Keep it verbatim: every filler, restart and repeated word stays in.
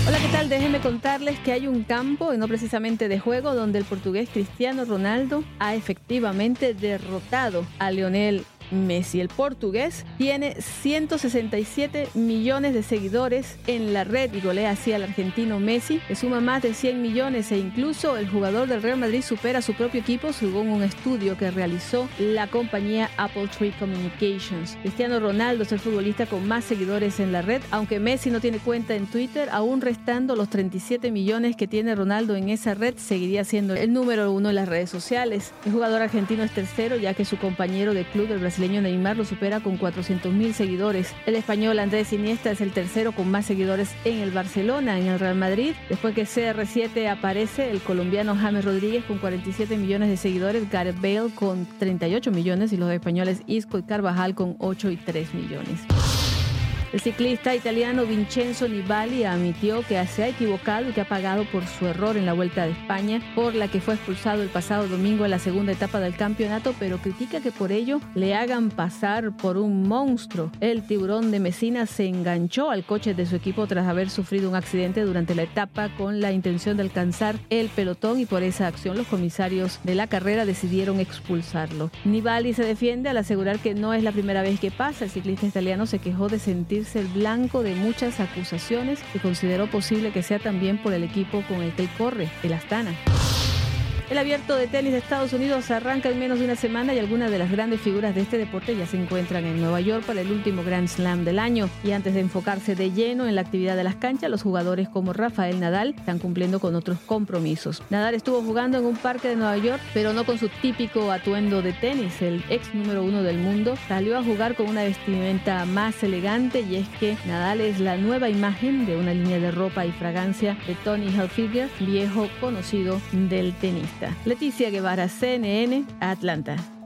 Hola, ¿qué tal? Déjenme contarles que hay un campo, y no precisamente de juego, donde el portugués Cristiano Ronaldo ha efectivamente derrotado a Lionel Messi. El portugués tiene ciento sesenta y siete millones de seguidores en la red y golea así al argentino Messi, que suma más de cien millones, e incluso el jugador del Real Madrid supera a su propio equipo según un estudio que realizó la compañía Apple Tree Communications. Cristiano Ronaldo es el futbolista con más seguidores en la red, aunque Messi no tiene cuenta en Twitter, aún restando los treinta y siete millones que tiene Ronaldo en esa red, seguiría siendo el número uno en las redes sociales. El jugador argentino es tercero, ya que su compañero de club, el brasileño Neymar, lo supera con cuatrocientos mil seguidores. El español Andrés Iniesta es el tercero con más seguidores en el Barcelona. En el Real Madrid, después que C R siete aparece, el colombiano James Rodríguez con cuarenta y siete millones de seguidores, Gareth Bale con treinta y ocho millones y los españoles Isco y Carvajal con ocho y tres millones. El ciclista italiano Vincenzo Nibali admitió que se ha equivocado y que ha pagado por su error en la Vuelta de España, por la que fue expulsado el pasado domingo en la segunda etapa del campeonato, pero critica que por ello le hagan pasar por un monstruo. El tiburón de Messina se enganchó al coche de su equipo tras haber sufrido un accidente durante la etapa con la intención de alcanzar el pelotón, y por esa acción los comisarios de la carrera decidieron expulsarlo. Nibali se defiende al asegurar que no es la primera vez que pasa. El ciclista italiano se quejó de sentir el blanco de muchas acusaciones y consideró posible que sea también por el equipo con el que él corre, el Astana. El Abierto de Tenis de Estados Unidos arranca en menos de una semana y algunas de las grandes figuras de este deporte ya se encuentran en Nueva York para el último Grand Slam del año. Y antes de enfocarse de lleno en la actividad de las canchas, los jugadores como Rafael Nadal están cumpliendo con otros compromisos. Nadal estuvo jugando en un parque de Nueva York, pero no con su típico atuendo de tenis. El ex número uno del mundo salió a jugar con una vestimenta más elegante, y es que Nadal es la nueva imagen de una línea de ropa y fragancia de Tommy Hilfiger, viejo conocido del tenista. Leticia Guevara, C N N, Atlanta.